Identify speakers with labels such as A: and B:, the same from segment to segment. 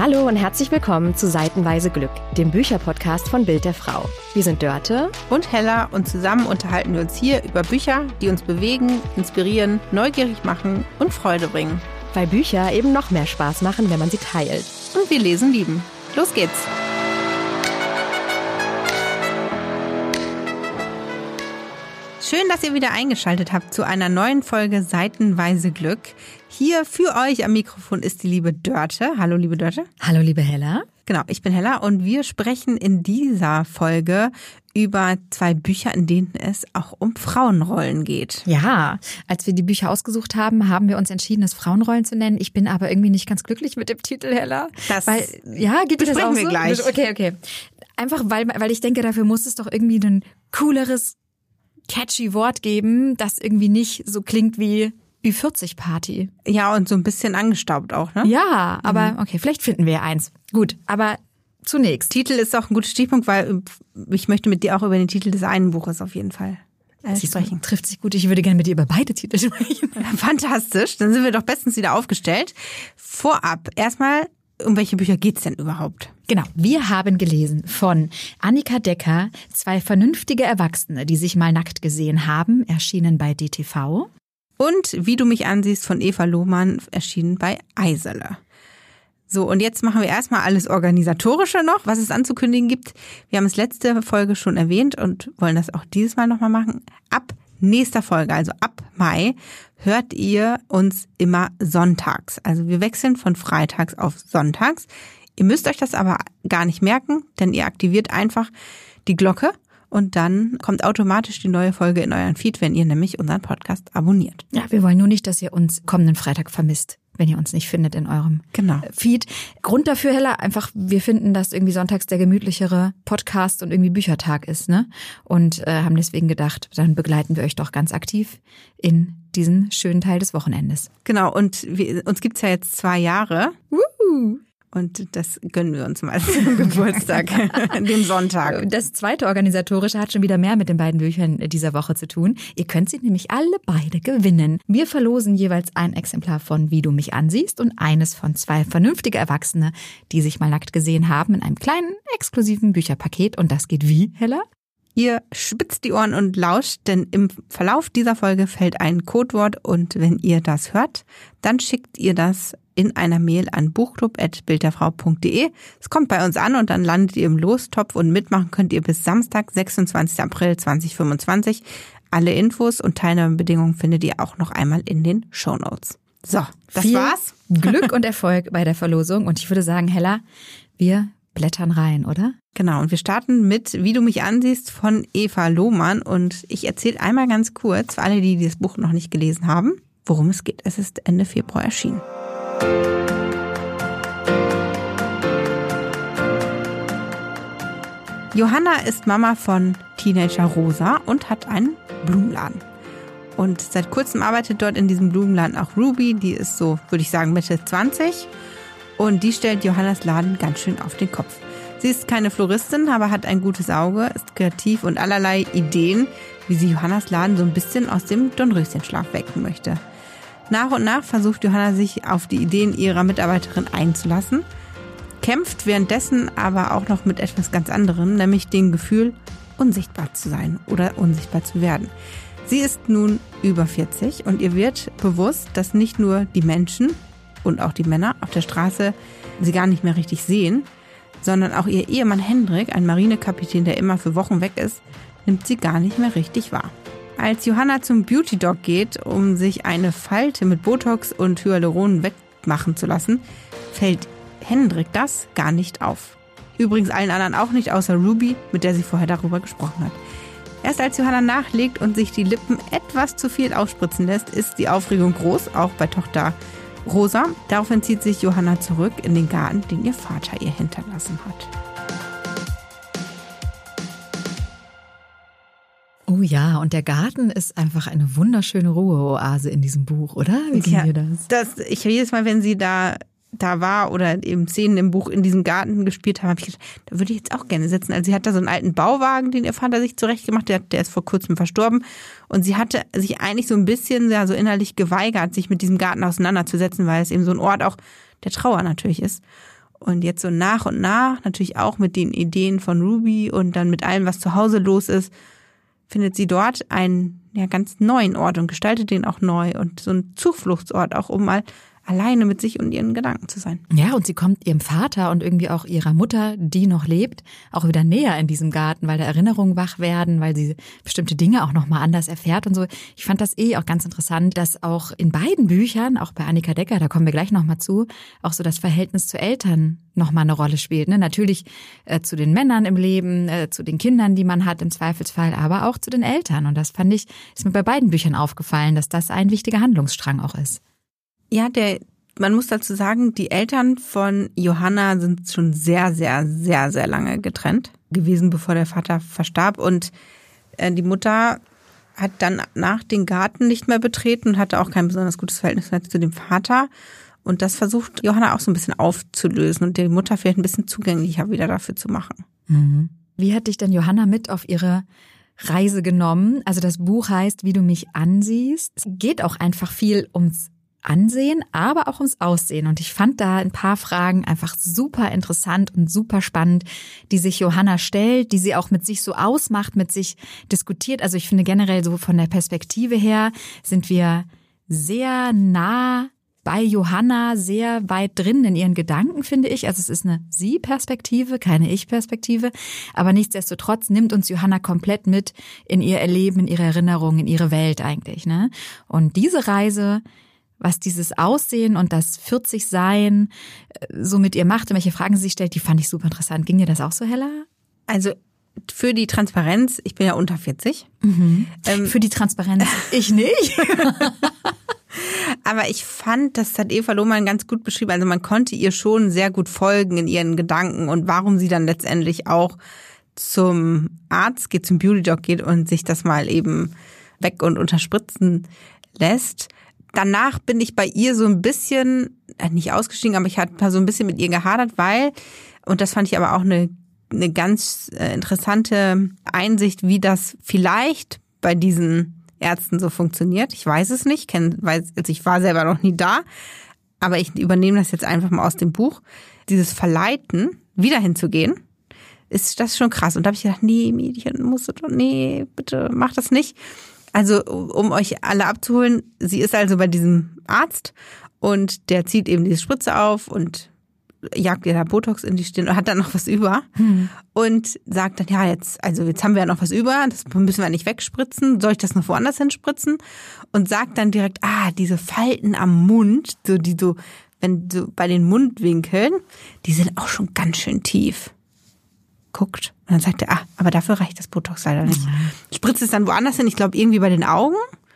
A: Hallo und herzlich willkommen zu Seitenweise Glück, dem Bücherpodcast von Bild der Frau. Wir sind Dörte
B: und Hella und zusammen unterhalten wir uns hier über Bücher, die uns bewegen, inspirieren, neugierig machen und Freude bringen.
A: Weil Bücher eben noch mehr Spaß machen, wenn man sie teilt.
B: Und wir lesen lieben. Los geht's! Schön, dass ihr wieder eingeschaltet habt zu einer neuen Folge Seitenweise Glück. Hier für euch am Mikrofon ist die liebe Dörte. Hallo, liebe Dörte.
C: Hallo, liebe Hella.
B: Genau, ich bin Hella und wir sprechen in dieser Folge über 2 Bücher, in denen es auch um Frauenrollen geht.
C: Ja, als wir die Bücher ausgesucht haben, haben wir uns entschieden, es Frauenrollen zu nennen. Ich bin aber irgendwie nicht ganz glücklich mit dem Titel, Hella.
B: Geht das auch so? Gleich.
C: Okay. Einfach, weil ich denke, dafür muss es doch irgendwie ein cooleres, catchy Wort geben, das irgendwie nicht so klingt wie Ü40-Party.
B: Ja, und so ein bisschen angestaubt auch, ne?
C: Ja, aber okay, vielleicht finden wir eins. Gut, aber zunächst.
B: Titel ist auch ein guter Stichpunkt, weil ich möchte mit dir auch über den Titel des einen Buches auf jeden Fall sprechen.
C: Trifft sich gut. Ich würde gerne mit dir über beide Titel sprechen.
B: Fantastisch, dann sind wir doch bestens wieder aufgestellt. Vorab, erstmal, um welche Bücher geht's denn überhaupt?
C: Genau, wir haben gelesen von Annika Decker, 2 vernünftige Erwachsene, die sich mal nackt gesehen haben, erschienen bei DTV.
B: Und Wie du mich ansiehst von Eva Lohmann, erschienen bei Eisele. So, und jetzt machen wir erstmal alles Organisatorische noch, was es anzukündigen gibt. Wir haben es letzte Folge schon erwähnt und wollen das auch dieses Mal nochmal machen. Ab nächster Folge, also ab Mai, hört ihr uns immer sonntags. Also wir wechseln von freitags auf sonntags. Ihr müsst euch das aber gar nicht merken, denn ihr aktiviert einfach die Glocke und dann kommt automatisch die neue Folge in euren Feed, wenn ihr nämlich unseren Podcast abonniert.
C: Ja, wir wollen nur nicht, dass ihr uns kommenden Freitag vermisst, wenn ihr uns nicht findet in eurem Feed. Grund dafür, Hella, einfach, wir finden, dass irgendwie sonntags der gemütlichere Podcast und irgendwie Büchertag ist, ne? Und haben deswegen gedacht, dann begleiten wir euch doch ganz aktiv in diesen schönen Teil des Wochenendes.
B: Genau, und uns gibt's ja jetzt 2 Jahre. Und das gönnen wir uns mal zum Geburtstag, dem Sonntag.
C: Das zweite Organisatorische hat schon wieder mehr mit den beiden Büchern dieser Woche zu tun. Ihr könnt sie nämlich alle beide gewinnen. Wir verlosen jeweils ein Exemplar von Wie du mich ansiehst und eines von 2 vernünftige Erwachsene, die sich mal nackt gesehen haben, in einem kleinen, exklusiven Bücherpaket. Und das geht wie, Hella?
B: Ihr spitzt die Ohren und lauscht, denn im Verlauf dieser Folge fällt ein Codewort und wenn ihr das hört, dann schickt ihr das in einer Mail an buchclub@bildderfrau.de. Es kommt bei uns an und dann landet ihr im Lostopf und mitmachen könnt ihr bis Samstag, 26. April 2025. Alle Infos und Teilnahmebedingungen findet ihr auch noch einmal in den Shownotes. So, das war's.
C: Glück und Erfolg bei der Verlosung und ich würde sagen, Hella, wir blättern rein, oder?
B: Genau, und wir starten mit Wie du mich ansiehst von Eva Lohmann und ich erzähle einmal ganz kurz, für alle, die dieses Buch noch nicht gelesen haben, worum es geht. Es ist Ende Februar erschienen. Johanna ist Mama von Teenager Rosa und hat einen Blumenladen. Und seit kurzem arbeitet dort in diesem Blumenladen auch Ruby, die ist so, würde ich sagen, Mitte 20. Und die stellt Johannas Laden ganz schön auf den Kopf. Sie ist keine Floristin, aber hat ein gutes Auge, ist kreativ und allerlei Ideen, wie sie Johannas Laden so ein bisschen aus dem Dornröschenschlaf wecken möchte. Nach und nach versucht Johanna sich auf die Ideen ihrer Mitarbeiterin einzulassen, kämpft währenddessen aber auch noch mit etwas ganz anderem, nämlich dem Gefühl, unsichtbar zu sein oder unsichtbar zu werden. Sie ist nun über 40 und ihr wird bewusst, dass nicht nur die Menschen und auch die Männer auf der Straße sie gar nicht mehr richtig sehen, sondern auch ihr Ehemann Hendrik, ein Marinekapitän, der immer für Wochen weg ist, nimmt sie gar nicht mehr richtig wahr. Als Johanna zum Beauty Doc geht, um sich eine Falte mit Botox und Hyaluron wegmachen zu lassen, fällt Hendrik das gar nicht auf. Übrigens allen anderen auch nicht, außer Ruby, mit der sie vorher darüber gesprochen hat. Erst als Johanna nachlegt und sich die Lippen etwas zu viel aufspritzen lässt, ist die Aufregung groß, auch bei Tochter Rosa. Daraufhin zieht sich Johanna zurück in den Garten, den ihr Vater ihr hinterlassen hat.
C: Oh ja, und der Garten ist einfach eine wunderschöne Ruheoase in diesem Buch, oder? Wie ging dir das?
B: Ich jedes Mal, wenn sie da war oder eben Szenen im Buch in diesem Garten gespielt haben, habe ich gedacht, da würde ich jetzt auch gerne sitzen. Also sie hat da so einen alten Bauwagen, den ihr Vater sich zurechtgemacht hat, der ist vor kurzem verstorben. Und sie hatte sich eigentlich so ein bisschen ja, so innerlich geweigert, sich mit diesem Garten auseinanderzusetzen, weil es eben so ein Ort auch der Trauer natürlich ist. Und jetzt so nach und nach, natürlich auch mit den Ideen von Ruby und dann mit allem, was zu Hause los ist, findet sie dort einen ganz neuen Ort und gestaltet den auch neu und so einen Zufluchtsort auch, um mal alleine mit sich und ihren Gedanken zu sein.
C: Ja, und sie kommt ihrem Vater und irgendwie auch ihrer Mutter, die noch lebt, auch wieder näher in diesem Garten, weil da Erinnerungen wach werden, weil sie bestimmte Dinge auch nochmal anders erfährt und so. Ich fand das auch ganz interessant, dass auch in beiden Büchern, auch bei Annika Decker, da kommen wir gleich nochmal zu, auch so das Verhältnis zu Eltern nochmal eine Rolle spielt. Ne? Natürlich zu den Männern im Leben, zu den Kindern, die man hat im Zweifelsfall, aber auch zu den Eltern. Und das fand ich, ist mir bei beiden Büchern aufgefallen, dass das ein wichtiger Handlungsstrang auch ist.
B: Ja, man muss dazu sagen, die Eltern von Johanna sind schon sehr, sehr, sehr, sehr lange getrennt gewesen, bevor der Vater verstarb. Und die Mutter hat dann nach den Garten nicht mehr betreten und hatte auch kein besonders gutes Verhältnis mehr zu dem Vater. Und das versucht Johanna auch so ein bisschen aufzulösen und die Mutter vielleicht ein bisschen zugänglicher wieder dafür zu machen.
C: Mhm. Wie hat dich denn Johanna mit auf ihre Reise genommen? Also das Buch heißt, wie du mich ansiehst. Es geht auch einfach viel ums Ansehen, aber auch ums Aussehen. Und ich fand da ein paar Fragen einfach super interessant und super spannend, die sich Johanna stellt, die sie auch mit sich so ausmacht, mit sich diskutiert. Also ich finde generell so von der Perspektive her sind wir sehr nah bei Johanna, sehr weit drin in ihren Gedanken, finde ich. Also es ist eine Sie-Perspektive, keine Ich-Perspektive. Aber nichtsdestotrotz nimmt uns Johanna komplett mit in ihr Erleben, in ihre Erinnerungen, in ihre Welt eigentlich, ne? Und diese Reise, was dieses Aussehen und das 40-Sein so mit ihr macht und welche Fragen sie sich stellt, die fand ich super interessant. Ging dir das auch so, Hella?
B: Also für die Transparenz, ich bin ja unter 40.
C: Mhm. Für die Transparenz, ich nicht.
B: Aber ich fand, das hat Eva Lohmann ganz gut beschrieben. Also man konnte ihr schon sehr gut folgen in ihren Gedanken und warum sie dann letztendlich auch zum Arzt geht, zum Beauty-Doc geht und sich das mal eben weg und unterspritzen lässt. Danach bin ich bei ihr so ein bisschen, nicht ausgestiegen, aber ich hatte so ein bisschen mit ihr gehadert, weil, und das fand ich aber auch eine ganz interessante Einsicht, wie das vielleicht bei diesen Ärzten so funktioniert. Ich weiß es nicht, ich war selber noch nie da, aber ich übernehme das jetzt einfach mal aus dem Buch. Dieses Verleiten, wieder hinzugehen, ist das schon krass. Und da habe ich gedacht, nee, Mädchen, nee, bitte mach das nicht. Also, um euch alle abzuholen, sie ist also bei diesem Arzt und der zieht eben diese Spritze auf und jagt ihr da Botox in die Stirn und hat dann noch was über und sagt dann, ja, jetzt haben wir ja noch was über, das müssen wir nicht wegspritzen, soll ich das noch woanders hinspritzen? Und sagt dann direkt, diese Falten am Mund, wenn so bei den Mundwinkeln, die sind auch schon ganz schön tief. Guckt. Und dann sagt er, aber dafür reicht das Botox leider nicht. Spritzt es dann woanders hin, ich glaube irgendwie bei den Augen.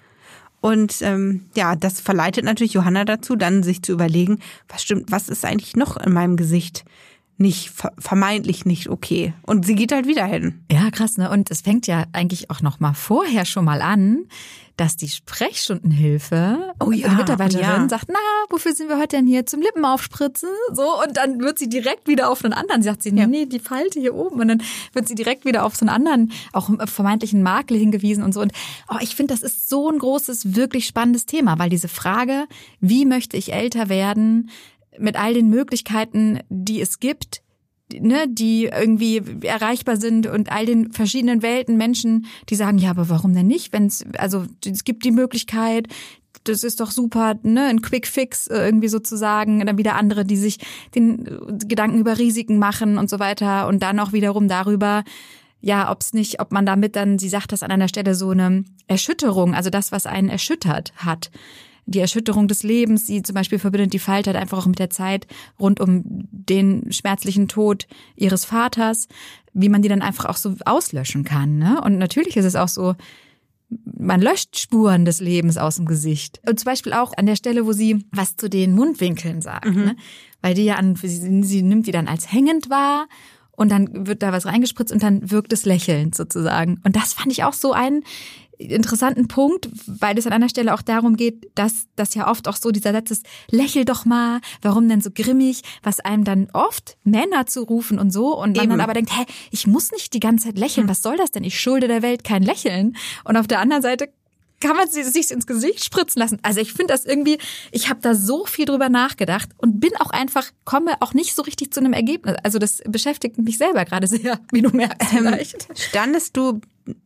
B: Und das verleitet natürlich Johanna dazu, dann sich zu überlegen, was ist eigentlich noch in meinem Gesicht nicht, vermeintlich nicht okay. Und sie geht halt wieder hin.
C: Ja, krass, ne? Und es fängt ja eigentlich auch noch mal vorher schon mal an, dass die Sprechstundenhilfe, die Mitarbeiterin sagt, wofür sind wir heute denn hier? Zum Lippen aufspritzen? So, und dann wird sie direkt wieder auf einen anderen, sagt sie, nee, die Falte hier oben. Und dann wird sie direkt wieder auf so einen anderen, auch vermeintlichen Makel hingewiesen und so. Und ich finde, das ist so ein großes, wirklich spannendes Thema, weil diese Frage, wie möchte ich älter werden, mit all den Möglichkeiten, die es gibt, ne, die irgendwie erreichbar sind und all den verschiedenen Welten, Menschen, die sagen, ja, aber warum denn nicht? Es gibt die Möglichkeit, das ist doch super, ne, ein Quick Fix irgendwie sozusagen, dann wieder andere, die sich den Gedanken über Risiken machen und so weiter und dann auch wiederum darüber, ja, ob man damit dann, sie sagt das an einer Stelle, so eine Erschütterung, also das, was einen erschüttert hat, die Erschütterung des Lebens, die zum Beispiel verbindet die Falte halt einfach auch mit der Zeit rund um den schmerzlichen Tod ihres Vaters, wie man die dann einfach auch so auslöschen kann, ne? Und natürlich ist es auch so, man löscht Spuren des Lebens aus dem Gesicht. Und zum Beispiel auch an der Stelle, wo sie was zu den Mundwinkeln sagt, ne? Weil die ja sie nimmt die dann als hängend wahr und dann wird da was reingespritzt und dann wirkt es lächelnd sozusagen. Und das fand ich auch so einen interessanten Punkt, weil es an einer Stelle auch darum geht, dass das ja oft auch so dieser Satz ist, lächel doch mal, warum denn so grimmig, was einem dann oft Männer zurufen und so und man dann aber denkt, ich muss nicht die ganze Zeit lächeln, was soll das denn? Ich schulde der Welt kein Lächeln. Und auf der anderen Seite kann man sich ins Gesicht spritzen lassen? Also ich finde das irgendwie, ich habe da so viel drüber nachgedacht und komme auch nicht so richtig zu einem Ergebnis. Also das beschäftigt mich selber gerade sehr, wie du merkst vielleicht.
B: Standest du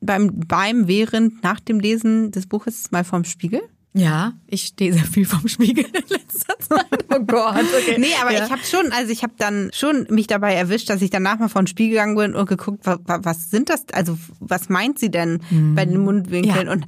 B: nach dem Lesen des Buches mal vorm Spiegel?
C: Ja, ich stehe sehr viel vorm Spiegel in letzter Zeit. Oh Gott, okay.
B: Nee, aber ich habe dann schon mich dabei erwischt, dass ich danach mal vor den Spiegel gegangen bin und geguckt, was sind das, also was meint sie denn bei den Mundwinkeln und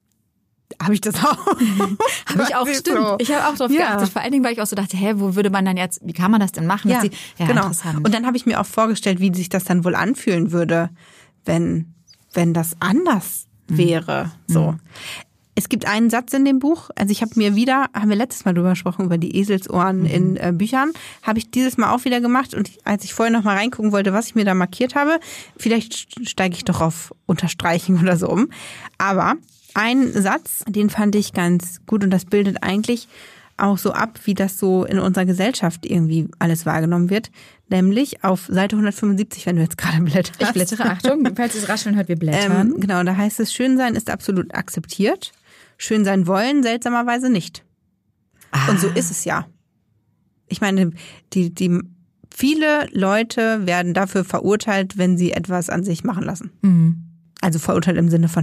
B: habe ich das auch?
C: Habe ich auch, stimmt. So. Ich habe auch drauf geachtet. Vor allen Dingen, weil ich auch so dachte, wo würde man dann jetzt, wie kann man das denn machen?
B: Ja, genau.
C: Interessant.
B: Und dann habe ich mir auch vorgestellt, wie sich das dann wohl anfühlen würde, wenn das anders wäre. So. Es gibt einen Satz in dem Buch, also haben wir letztes Mal drüber gesprochen, über die Eselsohren in Büchern, habe ich dieses Mal auch wieder gemacht und als ich vorher noch mal reingucken wollte, was ich mir da markiert habe, vielleicht steige ich doch auf Unterstreichen oder so um. Aber ein Satz, den fand ich ganz gut und das bildet eigentlich auch so ab, wie das so in unserer Gesellschaft irgendwie alles wahrgenommen wird. Nämlich auf Seite 175, wenn du jetzt gerade blätterst.
C: Ich blättere, Achtung, falls ihr es rascheln hört, wir blättern.
B: Genau, da heißt es, Schönsein ist absolut akzeptiert. Schön sein wollen, seltsamerweise nicht. Und so ist es ja. Ich meine, die viele Leute werden dafür verurteilt, wenn sie etwas an sich machen lassen. Mhm. Also verurteilt im Sinne von,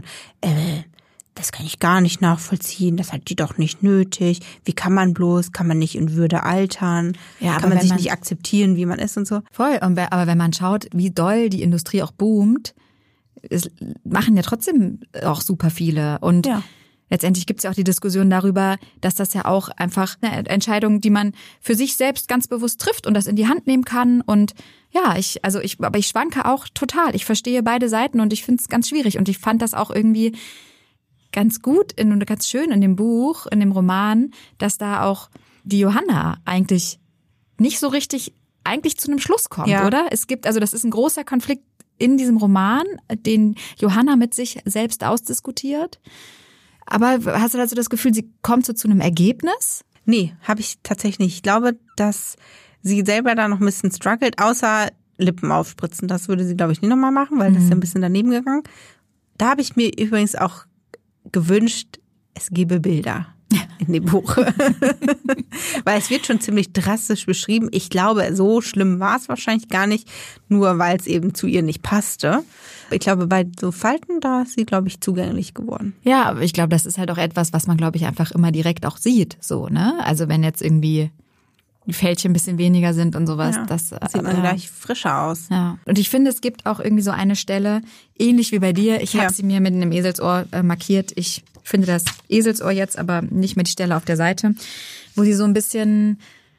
B: das kann ich gar nicht nachvollziehen, das hat die doch nicht nötig. Wie kann man nicht in Würde altern? Ja, kann man sich nicht akzeptieren, wie man ist und so.
C: Voll, aber wenn man schaut, wie doll die Industrie auch boomt, es machen ja trotzdem auch super viele. Und letztendlich gibt es ja auch die Diskussion darüber, dass das ja auch einfach eine Entscheidung, die man für sich selbst ganz bewusst trifft und das in die Hand nehmen kann. Und ja, aber ich schwanke auch total. Ich verstehe beide Seiten und ich finde es ganz schwierig. Und ich fand das auch irgendwie ganz gut und ganz schön in dem Buch, in dem Roman, dass da auch die Johanna eigentlich nicht so richtig zu einem Schluss kommt, oder? Das ist ein großer Konflikt in diesem Roman, den Johanna mit sich selbst ausdiskutiert. Aber hast du dazu das Gefühl, sie kommt so zu einem Ergebnis?
B: Nee, habe ich tatsächlich nicht. Ich glaube, dass sie selber da noch ein bisschen struggelt, außer Lippen aufspritzen. Das würde sie, glaube ich, nie nochmal machen, weil das ist ja ein bisschen daneben gegangen. Da habe ich mir übrigens auch gewünscht, es gebe Bilder in dem Buch. Weil es wird schon ziemlich drastisch beschrieben. Ich glaube, so schlimm war es wahrscheinlich gar nicht, nur weil es eben zu ihr nicht passte. Ich glaube, bei so Falten, da ist sie, glaube ich, zugänglich geworden.
C: Ja, aber ich glaube, das ist halt auch etwas, was man, glaube ich, einfach immer direkt auch sieht. So, ne? Also wenn jetzt irgendwie die Fältchen ein bisschen weniger sind und sowas. Das
B: sieht man gleich frischer aus.
C: Ja. Und ich finde, es gibt auch irgendwie so eine Stelle, ähnlich wie bei dir. Ich habe sie mir mit einem Eselsohr markiert. Ich finde das Eselsohr jetzt, aber nicht mehr die Stelle auf der Seite, wo sie so ein bisschen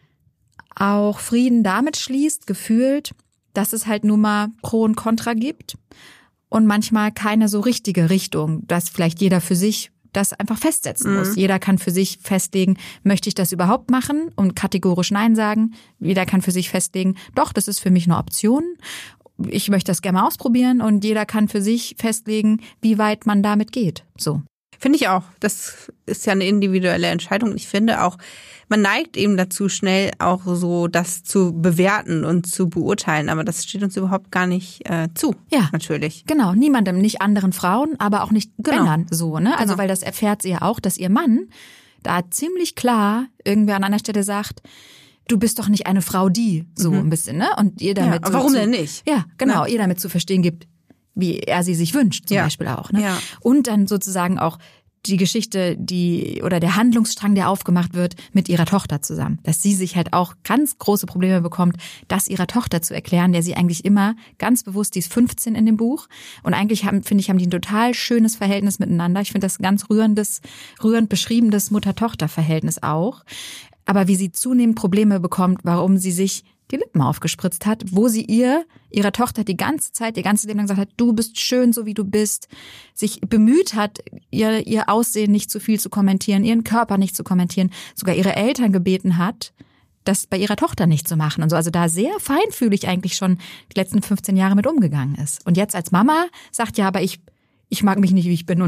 C: auch Frieden damit schließt, gefühlt, dass es halt nur mal Pro und Contra gibt und manchmal keine so richtige Richtung, dass vielleicht jeder für sich das einfach festsetzen muss. Jeder kann für sich festlegen, möchte ich das überhaupt machen und kategorisch Nein sagen. Jeder kann für sich festlegen, doch, das ist für mich eine Option. Ich möchte das gerne mal ausprobieren und jeder kann für sich festlegen, wie weit man damit geht. So.
B: Finde ich auch. Das ist ja eine individuelle Entscheidung. Ich finde auch, man neigt eben dazu, schnell auch so das zu bewerten und zu beurteilen. Aber das steht uns überhaupt gar nicht zu. Ja, natürlich.
C: Genau, niemandem, nicht anderen Frauen, aber auch nicht Männern so, ne? Also weil das erfährt sie ja auch, dass ihr Mann da ziemlich klar irgendwer an einer Stelle sagt, du bist doch nicht eine Frau, die so ein bisschen, ne? Und ihr damit
B: warum denn nicht?
C: Ja, genau, ihr damit zu verstehen gibt, wie er sie sich wünscht, zum Beispiel auch. Ne? Ja. Und dann sozusagen auch die Geschichte, oder der Handlungsstrang, der aufgemacht wird, mit ihrer Tochter zusammen. Dass sie sich halt auch ganz große Probleme bekommt, das ihrer Tochter zu erklären, der sie eigentlich immer ganz bewusst, die ist 15 in dem Buch. Und eigentlich haben die ein total schönes Verhältnis miteinander. Ich finde das ganz rührend beschriebenes Mutter-Tochter-Verhältnis auch. Aber wie sie zunehmend Probleme bekommt, warum sie sich die Lippen aufgespritzt hat, wo sie ihrer Tochter die ganze Zeit, ihr ganzes Leben lang gesagt hat, du bist schön, so wie du bist, sich bemüht hat, ihr Aussehen nicht zu viel zu kommentieren, ihren Körper nicht zu kommentieren, sogar ihre Eltern gebeten hat, das bei ihrer Tochter nicht zu machen und so. Also da sehr feinfühlig eigentlich schon die letzten 15 Jahre mit umgegangen ist. Und jetzt als Mama sagt, ja, aber ich mag mich nicht, wie ich bin und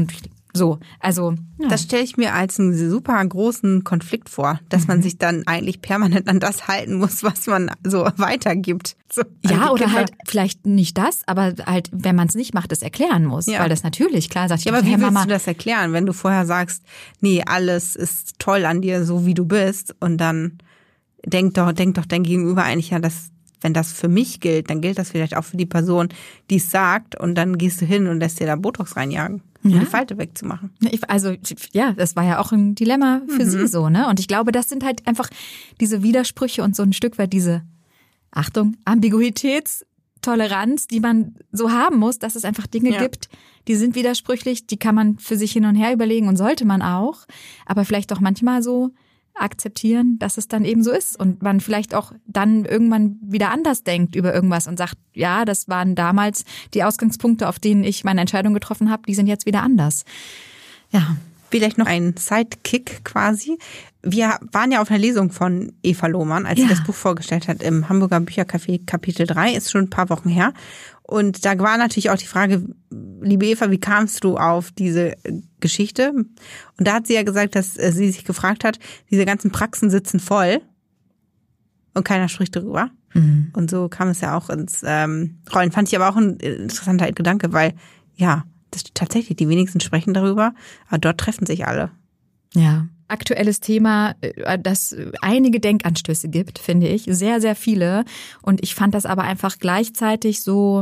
C: So, also. Ja.
B: Das stelle ich mir als einen super großen Konflikt vor, dass man sich dann eigentlich permanent an das halten muss, was man so weitergibt. So,
C: ja, oder halt vielleicht nicht das, aber halt, wenn man es nicht macht, es erklären muss. Ja. Weil das natürlich, klar, sagt
B: ja, aber wie willst du das erklären, wenn du vorher sagst, nee, alles ist toll an dir, so wie du bist, und dann denkt doch dein Gegenüber eigentlich ja, dass wenn das für mich gilt, dann gilt das vielleicht auch für die Person, die es sagt, und dann gehst du hin und lässt dir da Botox reinjagen, um die Falte wegzumachen.
C: Also ja, das war ja auch ein Dilemma für sie so, ne? Und ich glaube, das sind halt einfach diese Widersprüche und so ein Stück weit diese, Achtung, Ambiguitätstoleranz, die man so haben muss, dass es einfach Dinge gibt, die sind widersprüchlich, die kann man für sich hin und her überlegen und sollte man auch, aber vielleicht doch manchmal so akzeptieren, dass es dann eben so ist und man vielleicht auch dann irgendwann wieder anders denkt über irgendwas und sagt, ja, das waren damals die Ausgangspunkte, auf denen ich meine Entscheidung getroffen habe, die sind jetzt wieder anders. Ja.
B: Vielleicht noch ein Sidekick quasi. Wir waren ja auf einer Lesung von Eva Lohmann, als sie das Buch vorgestellt hat im Hamburger Büchercafé Kapitel 3, ist schon ein paar Wochen her. Und da war natürlich auch die Frage, liebe Eva, wie kamst du auf diese Geschichte? Und da hat sie ja gesagt, dass sie sich gefragt hat, diese ganzen Praxen sitzen voll und keiner spricht darüber. Mhm. Und so kam es ja auch ins Rollen. Fand ich aber auch ein interessanter Gedanke, weil ja, das tatsächlich, die wenigsten sprechen darüber, aber dort treffen sich alle.
C: Ja. Aktuelles Thema, das einige Denkanstöße gibt, finde ich. Sehr, sehr viele. Und ich fand das aber einfach gleichzeitig so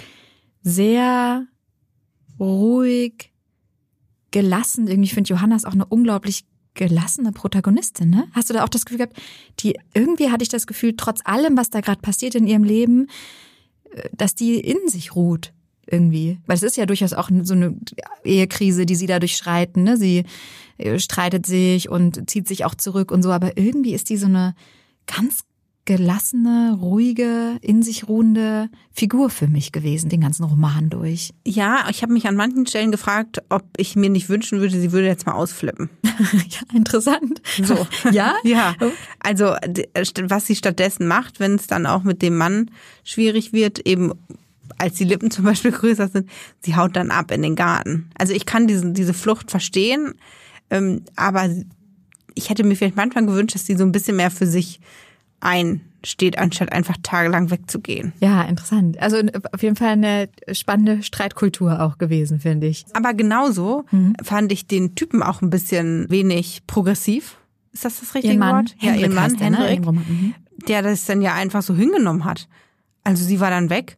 C: sehr ruhig, gelassen. Irgendwie finde Johanna ist auch eine unglaublich gelassene Protagonistin, ne? Hast du da auch das Gefühl gehabt, irgendwie hatte ich das Gefühl, trotz allem, was da gerade passiert in ihrem Leben, dass die in sich ruht. Irgendwie. Weil es ist ja durchaus auch so eine Ehekrise, die sie da durchschreiten, ne? Sie streitet sich und zieht sich auch zurück und so, aber irgendwie ist die so eine ganz gelassene, ruhige, in sich ruhende Figur für mich gewesen, den ganzen Roman durch.
B: Ja, ich habe mich an manchen Stellen gefragt, ob ich mir nicht wünschen würde, sie würde jetzt mal ausflippen.
C: Ja, interessant.
B: So.
C: Ja?
B: Ja. Also, was sie stattdessen macht, wenn es dann auch mit dem Mann schwierig wird, eben als die Lippen zum Beispiel größer sind, sie haut dann ab in den Garten. Also ich kann diese Flucht verstehen, aber ich hätte mir vielleicht manchmal gewünscht, dass sie so ein bisschen mehr für sich einsteht, anstatt einfach tagelang wegzugehen.
C: Ja, interessant. Also auf jeden Fall eine spannende Streitkultur auch gewesen, finde ich.
B: Aber genauso fand ich den Typen auch ein bisschen wenig progressiv. Ist das richtige Wort?
C: Ja, ihr Mann, Henrik,
B: der das dann ja einfach so hingenommen hat. Also sie war dann weg.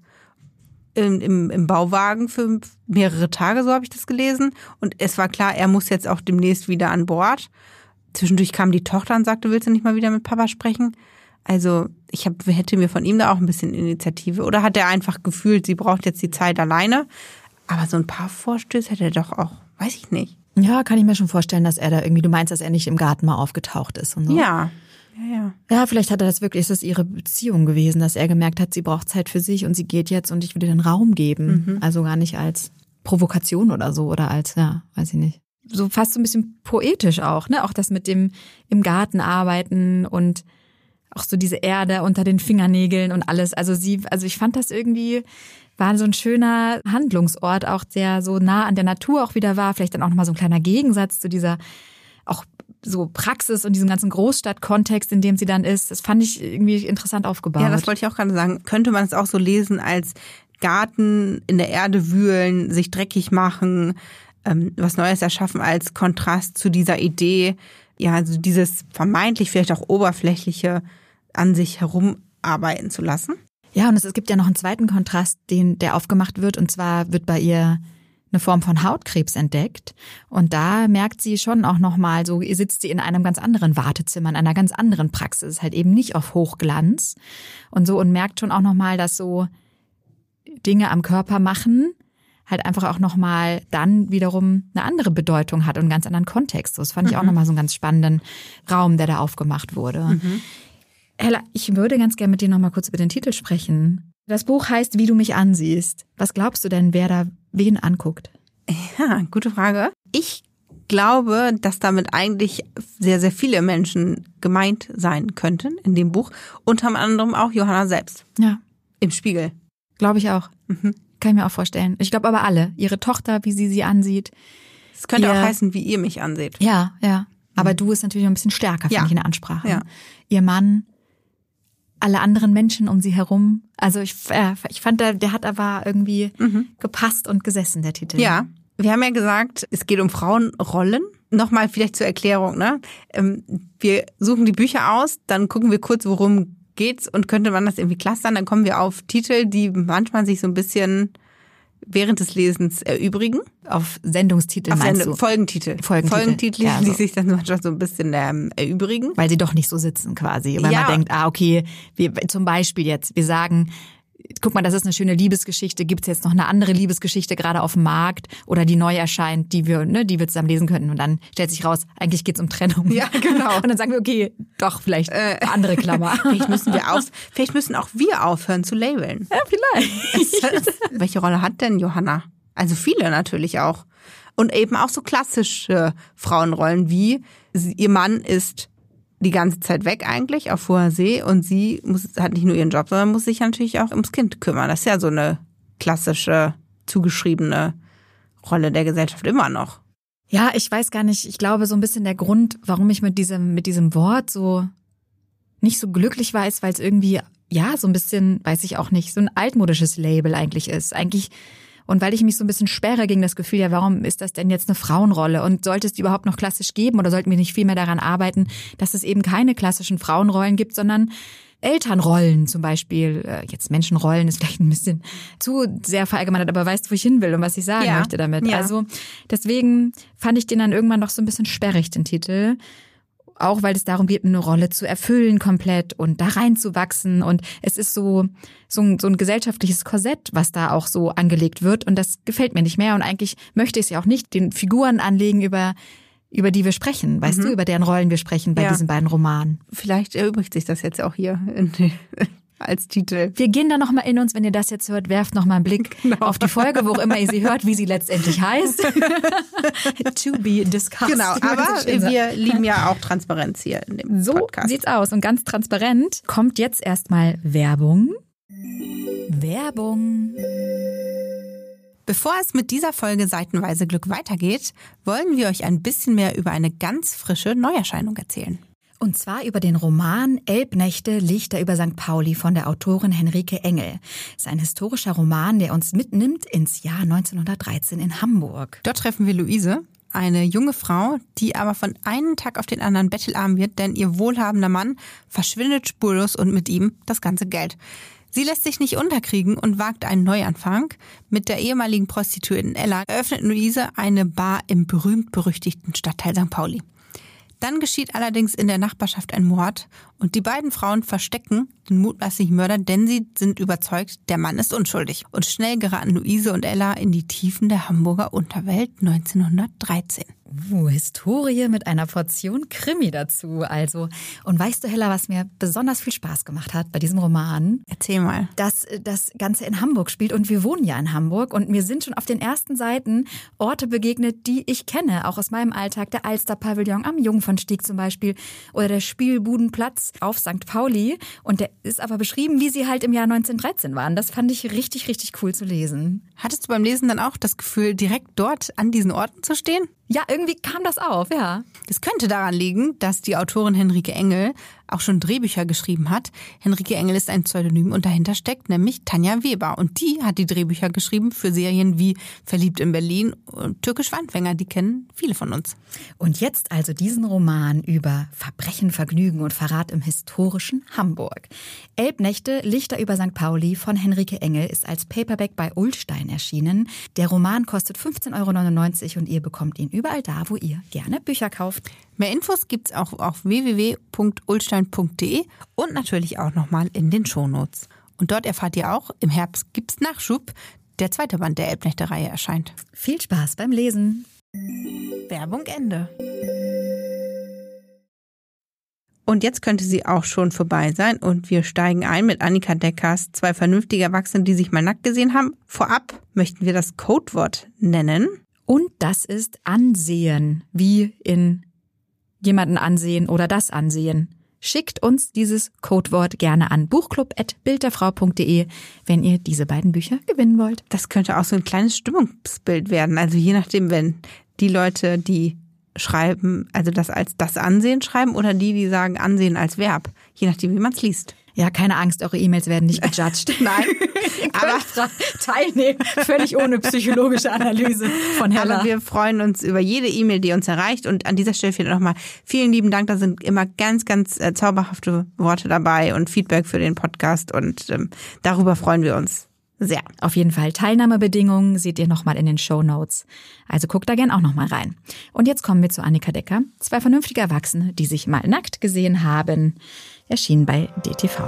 B: Im Bauwagen für mehrere Tage, so habe ich das gelesen. Und es war klar, er muss jetzt auch demnächst wieder an Bord. Zwischendurch kam die Tochter und sagte, willst du nicht mal wieder mit Papa sprechen? Also hätte mir von ihm da auch ein bisschen Initiative. Oder hat er einfach gefühlt, sie braucht jetzt die Zeit alleine? Aber so ein paar Vorstöße hätte er doch auch, weiß ich nicht.
C: Ja, kann ich mir schon vorstellen, dass er da irgendwie, du meinst, dass er nicht im Garten mal aufgetaucht ist und so.
B: Ja.
C: Ja, vielleicht hat er das wirklich, ist das ihre Beziehung gewesen, dass er gemerkt hat, sie braucht Zeit für sich und sie geht jetzt und ich will ihr den Raum geben. Mhm. Also gar nicht als Provokation oder so oder als, ja, weiß ich nicht. So fast so ein bisschen poetisch auch, ne? Auch das mit dem im Garten arbeiten und auch so diese Erde unter den Fingernägeln und alles. Also ich fand das irgendwie, war so ein schöner Handlungsort, auch der so nah an der Natur auch wieder war. Vielleicht dann auch nochmal so ein kleiner Gegensatz zu dieser auch so Praxis und diesem ganzen Großstadtkontext, in dem sie dann ist. Das fand ich irgendwie interessant aufgebaut.
B: Ja, das wollte ich auch gerade sagen. Könnte man es auch so lesen als Garten in der Erde wühlen, sich dreckig machen, was Neues erschaffen als Kontrast zu dieser Idee, ja, also dieses vermeintlich vielleicht auch oberflächliche an sich herumarbeiten zu lassen?
C: Ja, und es gibt ja noch einen zweiten Kontrast, der aufgemacht wird, und zwar wird bei ihr eine Form von Hautkrebs entdeckt. Und da merkt sie schon auch nochmal, so sitzt sie in einem ganz anderen Wartezimmer, in einer ganz anderen Praxis, halt eben nicht auf Hochglanz und so, und merkt schon auch nochmal, dass so Dinge am Körper machen halt einfach auch nochmal dann wiederum eine andere Bedeutung hat und einen ganz anderen Kontext. Das fand ich auch nochmal so einen ganz spannenden Raum, der da aufgemacht wurde. Mhm. Hella, ich würde ganz gerne mit dir nochmal kurz über den Titel sprechen. Das Buch heißt Wie du mich ansiehst. Was glaubst du denn, wer da wen anguckt?
B: Ja, gute Frage. Ich glaube, dass damit eigentlich sehr, sehr viele Menschen gemeint sein könnten in dem Buch. Unter anderem auch Johanna selbst.
C: Ja.
B: Im Spiegel.
C: Glaube ich auch. Mhm. Kann ich mir auch vorstellen. Ich glaube aber alle. Ihre Tochter, wie sie ansieht.
B: Es könnte auch heißen, wie ihr mich anseht.
C: Ja. Aber du ist natürlich noch ein bisschen stärker, finde ich, in der Ansprache. Ja. Ihr Mann, alle anderen Menschen um sie herum. Also ich fand, der hat aber irgendwie gepasst und gesessen, der Titel.
B: Ja, wir haben ja gesagt, es geht um Frauenrollen. Nochmal vielleicht zur Erklärung, ne? Wir suchen die Bücher aus, dann gucken wir kurz, worum geht's und könnte man das irgendwie clustern. Dann kommen wir auf Titel, die manchmal sich so ein bisschen während des Lesens erübrigen.
C: Auf Sendungstitel meinst du?
B: Folgentitel,
C: ja,
B: die sich dann manchmal so ein bisschen erübrigen.
C: Weil sie doch nicht so sitzen quasi. Weil man denkt, okay, zum Beispiel jetzt, wir sagen, guck mal, das ist eine schöne Liebesgeschichte. Gibt es jetzt noch eine andere Liebesgeschichte gerade auf dem Markt oder die neu erscheint, die wir zusammen lesen könnten? Und dann stellt sich raus, eigentlich geht's um Trennung.
B: Ja, genau.
C: Und dann sagen wir, okay, doch, vielleicht andere Klammer.
B: Vielleicht müssen auch wir aufhören zu labeln.
C: Ja, vielleicht.
B: Welche Rolle hat denn Johanna? Also viele natürlich auch. Und eben auch so klassische Frauenrollen wie ihr Mann ist die ganze Zeit weg eigentlich auf hoher See und sie hat nicht nur ihren Job, sondern muss sich natürlich auch ums Kind kümmern. Das ist ja so eine klassische, zugeschriebene Rolle der Gesellschaft immer noch.
C: Ja, ich weiß gar nicht. Ich glaube, so ein bisschen der Grund, warum ich mit diesem Wort so nicht so glücklich war, ist, weil es irgendwie, so ein bisschen, weiß ich auch nicht, so ein altmodisches Label eigentlich ist. Und weil ich mich so ein bisschen sperre gegen das Gefühl, warum ist das denn jetzt eine Frauenrolle? Und sollte es die überhaupt noch klassisch geben oder sollten wir nicht viel mehr daran arbeiten, dass es eben keine klassischen Frauenrollen gibt, sondern Elternrollen zum Beispiel. Jetzt Menschenrollen ist vielleicht ein bisschen zu sehr verallgemeinert, aber weißt, wo ich hin will und was ich sagen möchte damit. Ja. Also deswegen fand ich den dann irgendwann doch so ein bisschen sperrig, den Titel. Auch weil es darum geht, eine Rolle zu erfüllen komplett und da reinzuwachsen. Und es ist so ein gesellschaftliches Korsett, was da auch so angelegt wird. Und das gefällt mir nicht mehr. Und eigentlich möchte ich es ja auch nicht den Figuren anlegen, über die wir sprechen. Weißt du, über deren Rollen wir sprechen bei diesen beiden Romanen.
B: Vielleicht erübrigt sich das jetzt auch hier als Titel.
C: Wir gehen da nochmal in uns, wenn ihr das jetzt hört, werft nochmal einen Blick auf die Folge, wo auch immer ihr sie hört, wie sie letztendlich heißt. To be discussed.
B: Genau, aber wir lieben ja auch Transparenz hier in dem Podcast.
C: So sieht's aus und ganz transparent kommt jetzt erstmal Werbung.
B: Bevor es mit dieser Folge Seitenweise Glück weitergeht, wollen wir euch ein bisschen mehr über eine ganz frische Neuerscheinung erzählen.
C: Und zwar über den Roman Elbnächte, Lichter über St. Pauli von der Autorin Henrike Engel. Es ist ein historischer Roman, der uns mitnimmt ins Jahr 1913 in Hamburg.
B: Dort treffen wir Luise, eine junge Frau, die aber von einem Tag auf den anderen bettelarm wird, denn ihr wohlhabender Mann verschwindet spurlos und mit ihm das ganze Geld. Sie lässt sich nicht unterkriegen und wagt einen Neuanfang. Mit der ehemaligen Prostituierten Ella eröffnet Luise eine Bar im berühmt-berüchtigten Stadtteil St. Pauli. Dann geschieht allerdings in der Nachbarschaft ein Mord und die beiden Frauen verstecken den mutmaßlichen Mörder, denn sie sind überzeugt, der Mann ist unschuldig. Und schnell geraten Luise und Ella in die Tiefen der Hamburger Unterwelt 1913.
C: Historie mit einer Portion Krimi dazu also. Und weißt du, Hella, was mir besonders viel Spaß gemacht hat bei diesem Roman?
B: Erzähl mal.
C: Dass das Ganze in Hamburg spielt und wir wohnen ja in Hamburg und mir sind schon auf den ersten Seiten Orte begegnet, die ich kenne, auch aus meinem Alltag. Der Alster-Pavillon am Jungfernstieg zum Beispiel oder der Spielbudenplatz auf St. Pauli. Und der ist aber beschrieben, wie sie halt im Jahr 1913 waren. Das fand ich richtig, richtig cool zu lesen.
B: Hattest du beim Lesen dann auch das Gefühl, direkt dort an diesen Orten zu stehen?
C: Ja, irgendwie kam das auf, ja.
B: Das könnte daran liegen, dass die Autorin Henrike Engel auch schon Drehbücher geschrieben hat. Henrike Engel ist ein Pseudonym und dahinter steckt nämlich Tanja Weber. Und die hat die Drehbücher geschrieben für Serien wie Verliebt in Berlin und Türkisch Wandfänger. Die kennen viele von uns.
C: Und jetzt also diesen Roman über Verbrechen, Vergnügen und Verrat im historischen Hamburg. Elbnächte, Lichter über St. Pauli von Henrike Engel ist als Paperback bei Ullstein erschienen. Der Roman kostet 15,99 € und ihr bekommt ihn überall da, wo ihr gerne Bücher kauft.
B: Mehr Infos gibt's auch auf www.ullstein.de und natürlich auch nochmal in den Shownotes. Und dort erfahrt ihr auch, im Herbst gibt's Nachschub. Der zweite Band der Elbnächte-Reihe erscheint.
C: Viel Spaß beim Lesen.
B: Werbung Ende. Und jetzt könnte sie auch schon vorbei sein und wir steigen ein mit Annika Deckers, 2 vernünftige Erwachsene, die sich mal nackt gesehen haben. Vorab möchten wir das Codewort nennen.
C: Und das ist Ansehen, wie in jemanden ansehen oder das Ansehen. Schickt uns dieses Codewort gerne an buchclub@bildderfrau.de, wenn ihr diese beiden Bücher gewinnen wollt.
B: Das könnte auch so ein kleines Stimmungsbild werden. Also je nachdem, wenn die Leute, die schreiben, also das als das Ansehen schreiben oder die sagen Ansehen als Verb, je nachdem, wie man es liest.
C: Ja, keine Angst, eure E-Mails werden nicht gejudged.
B: Nein,
C: aber teilnehmen, völlig ohne psychologische Analyse von Hella.
B: Aber wir freuen uns über jede E-Mail, die uns erreicht. Und an dieser Stelle nochmal vielen lieben Dank. Da sind immer ganz, ganz zauberhafte Worte dabei und Feedback für den Podcast. Und darüber freuen wir uns sehr.
C: Auf jeden Fall. Teilnahmebedingungen seht ihr nochmal in den Shownotes. Also guckt da gern auch nochmal rein. Und jetzt kommen wir zu Annika Decker. 2 vernünftige Erwachsene, die sich mal nackt gesehen haben. Erschienen bei DTV.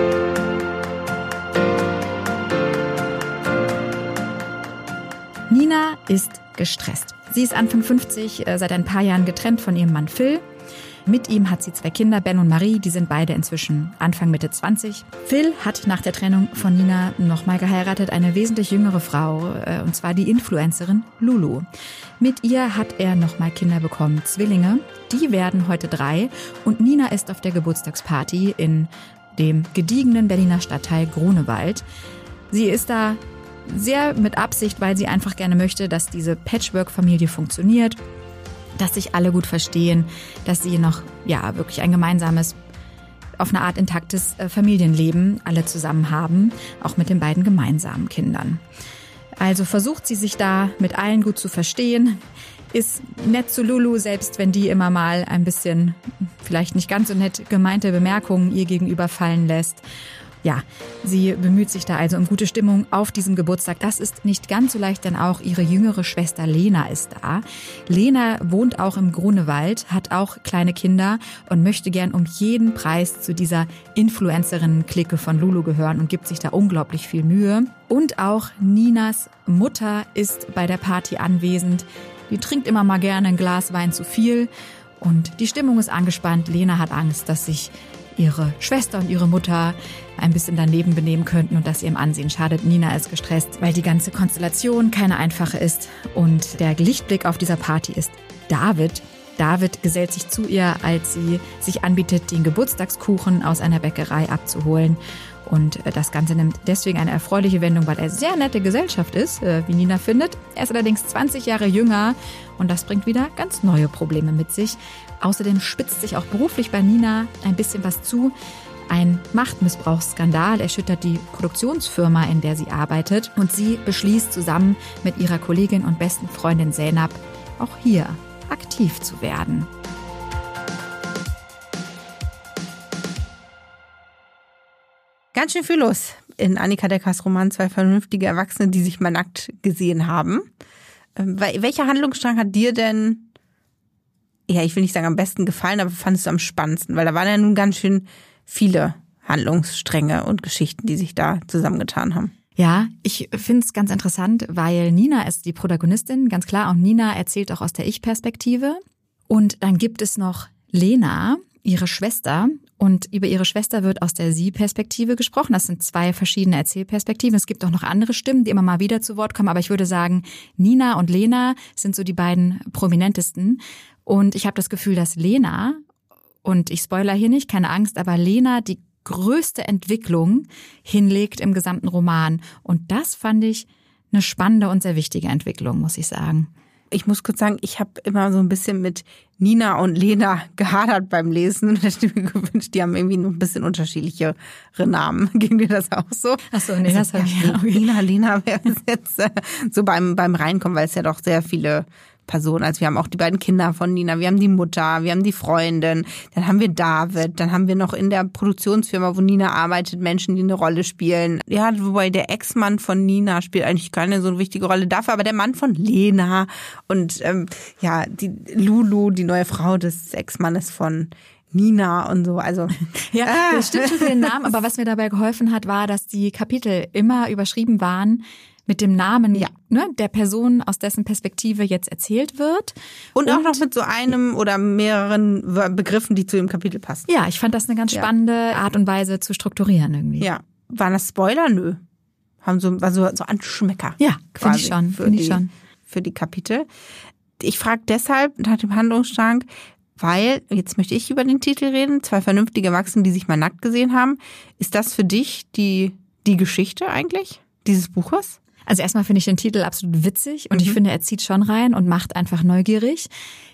C: Nina ist gestresst. Sie ist Anfang 50, seit ein paar Jahren getrennt von ihrem Mann Phil. Mit ihm hat sie 2 Kinder, Ben und Marie, die sind beide inzwischen Anfang Mitte 20. Phil hat nach der Trennung von Nina nochmal geheiratet, eine wesentlich jüngere Frau, und zwar die Influencerin Lulu. Mit ihr hat er nochmal Kinder bekommen, Zwillinge. Die werden heute 3 und Nina ist auf der Geburtstagsparty in dem gediegenen Berliner Stadtteil Grunewald. Sie ist da sehr mit Absicht, weil sie einfach gerne möchte, dass diese Patchwork-Familie funktioniert, dass sich alle gut verstehen, dass sie noch wirklich ein gemeinsames, auf eine Art intaktes Familienleben alle zusammen haben, auch mit den beiden gemeinsamen Kindern. Also versucht sie sich da mit allen gut zu verstehen, ist nett zu Lulu, selbst wenn die immer mal ein bisschen vielleicht nicht ganz so nett gemeinte Bemerkungen ihr gegenüber fallen lässt. Ja, sie bemüht sich da also um gute Stimmung auf diesem Geburtstag. Das ist nicht ganz so leicht, denn auch ihre jüngere Schwester Lena ist da. Lena wohnt auch im Grunewald, hat auch kleine Kinder und möchte gern um jeden Preis zu dieser Influencerinnen-Clique von Lulu gehören und gibt sich da unglaublich viel Mühe. Und auch Ninas Mutter ist bei der Party anwesend. Die trinkt immer mal gerne ein Glas Wein zu viel und die Stimmung ist angespannt. Lena hat Angst, dass sich ihre Schwester und ihre Mutter ein bisschen daneben benehmen könnten und dass ihrem Ansehen schadet. Nina ist gestresst, weil die ganze Konstellation keine einfache ist. Und der Lichtblick auf dieser Party ist David. David gesellt sich zu ihr, als sie sich anbietet, den Geburtstagskuchen aus einer Bäckerei abzuholen. Und das Ganze nimmt deswegen eine erfreuliche Wendung, weil er sehr nette Gesellschaft ist, wie Nina findet. Er ist allerdings 20 Jahre jünger und das bringt wieder ganz neue Probleme mit sich. Außerdem spitzt sich auch beruflich bei Nina ein bisschen was zu. Ein Machtmissbrauchsskandal erschüttert die Produktionsfirma, in der sie arbeitet. Und sie beschließt zusammen mit ihrer Kollegin und besten Freundin Zeynep auch hier aktiv zu werden.
B: Ganz schön viel los in Annika Deckers Roman 2 vernünftige Erwachsene, die sich mal nackt gesehen haben. Welcher Handlungsstrang hat dir denn, ich will nicht sagen am besten gefallen, aber fandest du am spannendsten? Weil da waren ja nun ganz schön viele Handlungsstränge und Geschichten, die sich da zusammengetan haben.
C: Ja, ich finde es ganz interessant, weil Nina ist die Protagonistin, ganz klar. Und Nina erzählt auch aus der Ich-Perspektive. Und dann gibt es noch Lena, ihre Schwester. Und über ihre Schwester wird aus der Sie-Perspektive gesprochen. Das sind 2 verschiedene Erzählperspektiven. Es gibt auch noch andere Stimmen, die immer mal wieder zu Wort kommen. Aber ich würde sagen, Nina und Lena sind so die beiden prominentesten. Und ich habe das Gefühl, dass Lena, und ich spoiler hier nicht, keine Angst, aber Lena die größte Entwicklung hinlegt im gesamten Roman. Und das fand ich eine spannende und sehr wichtige Entwicklung, muss ich sagen.
B: Ich muss kurz sagen, ich habe immer so ein bisschen mit Nina und Lena gehadert beim Lesen und hätte mir gewünscht, die haben irgendwie noch ein bisschen unterschiedlichere Namen. Ging dir das auch so?
C: Achso, nee, das habe ich auch.
B: Nina, Lena wäre es jetzt so beim Reinkommen, weil es ja doch sehr viele Personen, also wir haben auch die beiden Kinder von Nina, wir haben die Mutter, wir haben die Freundin, dann haben wir David, dann haben wir noch in der Produktionsfirma, wo Nina arbeitet, Menschen, die eine Rolle spielen. Ja, wobei der Ex-Mann von Nina spielt eigentlich keine so wichtige Rolle dafür, aber der Mann von Lena und die Lulu, die neue Frau des Ex-Mannes von Nina und so, also.
C: Ja, das stimmt schon für den Namen, aber was mir dabei geholfen hat, war, dass die Kapitel immer überschrieben waren mit dem Namen der Person, aus dessen Perspektive jetzt erzählt wird.
B: Und auch noch mit so einem oder mehreren Begriffen, die zu dem Kapitel passen.
C: Ja, ich fand das eine ganz spannende Art und Weise zu strukturieren irgendwie.
B: Ja. Waren das Spoiler? Nö. War so Anschmecker.
C: Ja, finde ich schon.
B: Für die Kapitel. Ich frage deshalb nach dem Handlungsstrang, weil, jetzt möchte ich über den Titel reden, 2 vernünftige Erwachsene, die sich mal nackt gesehen haben. Ist das für dich die Geschichte eigentlich dieses Buches?
C: Also erstmal finde ich den Titel absolut witzig und ich finde, er zieht schon rein und macht einfach neugierig.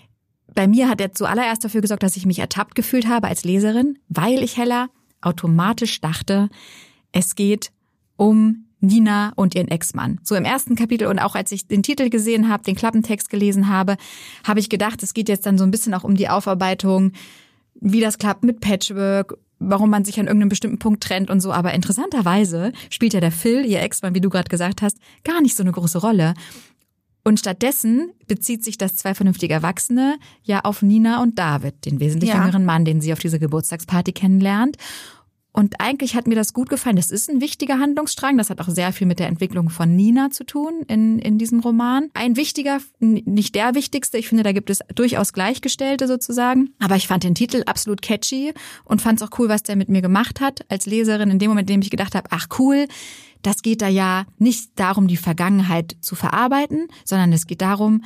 C: Bei mir hat er zuallererst dafür gesorgt, dass ich mich ertappt gefühlt habe als Leserin, weil ich, Hella, automatisch dachte, es geht um Nina und ihren Ex-Mann. So im ersten Kapitel und auch als ich den Titel gesehen habe, den Klappentext gelesen habe, habe ich gedacht, es geht jetzt dann so ein bisschen auch um die Aufarbeitung, wie das klappt mit Patchwork, warum man sich an irgendeinem bestimmten Punkt trennt und so. Aber interessanterweise spielt ja der Phil, ihr Ex-Mann, wie du gerade gesagt hast, gar nicht so eine große Rolle. Und stattdessen bezieht sich das zwei vernünftige Erwachsene ja auf Nina und David, den wesentlich jüngeren Mann, den sie auf dieser Geburtstagsparty kennenlernt. Und eigentlich hat mir das gut gefallen. Das ist ein wichtiger Handlungsstrang. Das hat auch sehr viel mit der Entwicklung von Nina zu tun in diesem Roman. Ein wichtiger, nicht der wichtigste. Ich finde, da gibt es durchaus Gleichgestellte sozusagen. Aber ich fand den Titel absolut catchy und fand es auch cool, was der mit mir gemacht hat als Leserin. In dem Moment, in dem ich gedacht habe, ach cool, das geht da ja nicht darum, die Vergangenheit zu verarbeiten, sondern es geht darum,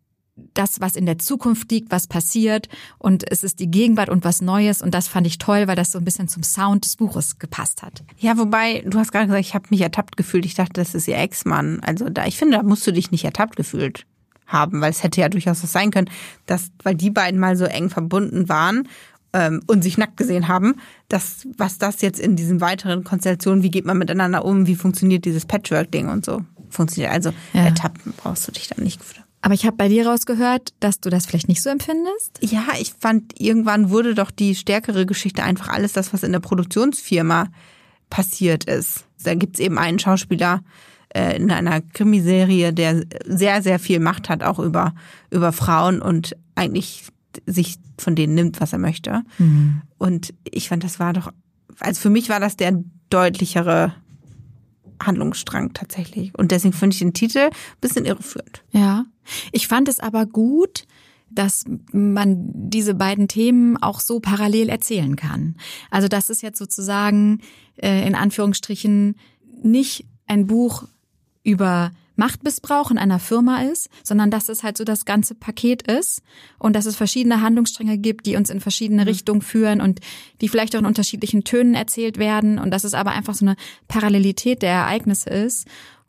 C: das, was in der Zukunft liegt, was passiert und es ist die Gegenwart und was Neues und das fand ich toll, weil das so ein bisschen zum Sound des Buches gepasst hat.
B: Ja, wobei, du hast gerade gesagt, ich habe mich ertappt gefühlt. Ich dachte, das ist ihr Ex-Mann. Also ich finde, da musst du dich nicht ertappt gefühlt haben, weil es hätte ja durchaus was sein können, dass, weil die beiden mal so eng verbunden waren und sich nackt gesehen haben, was das jetzt in diesen weiteren Konstellationen, wie geht man miteinander um, wie funktioniert dieses Patchwork-Ding und so funktioniert. Also ertappen brauchst du dich dann nicht gefühlt.
C: Aber ich habe bei dir rausgehört, dass du das vielleicht nicht so empfindest?
B: Ja, ich fand, irgendwann wurde doch die stärkere Geschichte einfach alles das, was in der Produktionsfirma passiert ist. Da gibt's eben einen Schauspieler in einer Krimiserie, der sehr, sehr viel Macht hat, auch über Frauen und eigentlich sich von denen nimmt, was er möchte. Mhm. Und ich fand, das war doch, also für mich war das der deutlichere Handlungsstrang tatsächlich. Und deswegen finde ich den Titel ein bisschen irreführend.
C: Ja, ich fand es aber gut, dass man diese beiden Themen auch so parallel erzählen kann. Also dass es jetzt sozusagen in Anführungsstrichen nicht ein Buch über Machtmissbrauch in einer Firma ist, sondern dass es halt so das ganze Paket ist und dass es verschiedene Handlungsstränge gibt, die uns in verschiedene Richtungen führen und die vielleicht auch in unterschiedlichen Tönen erzählt werden und dass es aber einfach so eine Parallelität der Ereignisse ist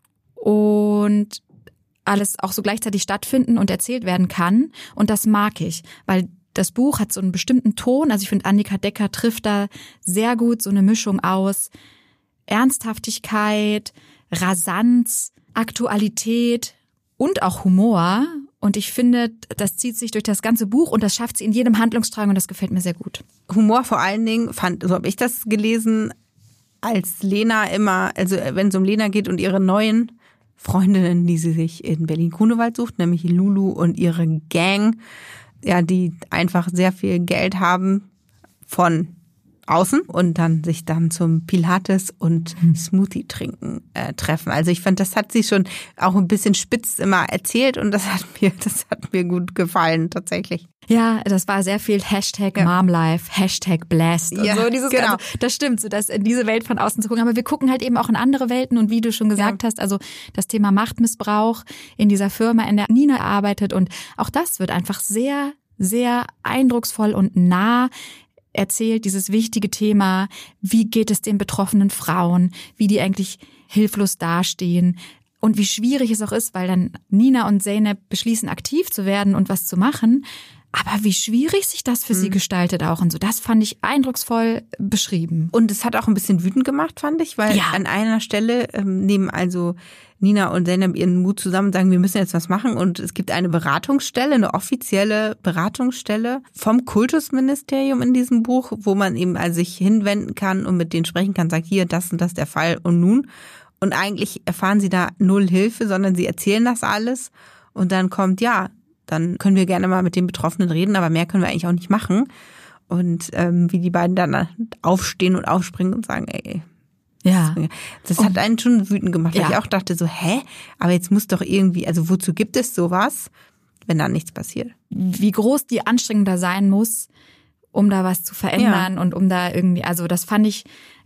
C: und alles auch so gleichzeitig stattfinden und erzählt werden kann und das mag ich, weil das Buch hat so einen bestimmten Ton, also ich finde Annika Decker trifft da sehr gut so eine Mischung aus Ernsthaftigkeit, Rasanz, Aktualität und auch Humor. Und ich finde, das zieht sich durch das ganze Buch und das schafft sie in jedem Handlungsstrang und das gefällt mir sehr gut.
B: Humor vor allen Dingen, so habe ich das gelesen, als Lena immer, also wenn es um Lena geht und ihre neuen Freundinnen, die sie sich in Berlin-Grunewald sucht, nämlich Lulu und ihre Gang, ja, die einfach sehr viel Geld haben von außen und dann sich dann zum Pilates und Smoothie trinken treffen. Also ich fand, das hat sie schon auch ein bisschen spitz immer erzählt und das hat mir gut gefallen tatsächlich.
C: Ja, das war sehr viel Hashtag Momlife, Hashtag Blessed und so. Dieses
B: genau.
C: Ganze, das stimmt, so dass in diese Welt von außen zu gucken. Aber wir gucken halt eben auch in andere Welten und wie du schon gesagt hast, also das Thema Machtmissbrauch in dieser Firma, in der Nina arbeitet und auch das wird einfach sehr, sehr eindrucksvoll und nah erzählt, dieses wichtige Thema, wie geht es den betroffenen Frauen, wie die eigentlich hilflos dastehen und wie schwierig es auch ist, weil dann Nina und Zeynep beschließen, aktiv zu werden und was zu machen, aber wie schwierig sich das für sie gestaltet auch und so, das fand ich eindrucksvoll beschrieben.
B: Und es hat auch ein bisschen wütend gemacht, fand ich, weil an einer Stelle nehmen also Nina und Zeynep ihren Mut zusammen und sagen, wir müssen jetzt was machen. Und es gibt eine Beratungsstelle, eine offizielle Beratungsstelle vom Kultusministerium in diesem Buch, wo man eben also sich hinwenden kann und mit denen sprechen kann, sagt, hier, das und das der Fall und nun. Und eigentlich erfahren sie da null Hilfe, sondern sie erzählen das alles. Und dann kommt, dann können wir gerne mal mit den Betroffenen reden, aber mehr können wir eigentlich auch nicht machen. Und wie die beiden dann aufstehen und aufspringen und sagen, ey,
C: ja.
B: Das hat einen schon wütend gemacht, weil ich auch dachte so, aber jetzt muss doch irgendwie, also wozu gibt es sowas, wenn da nichts passiert?
C: Wie groß die Anstrengung da sein muss, um da was zu verändern und um da irgendwie, also das fand ich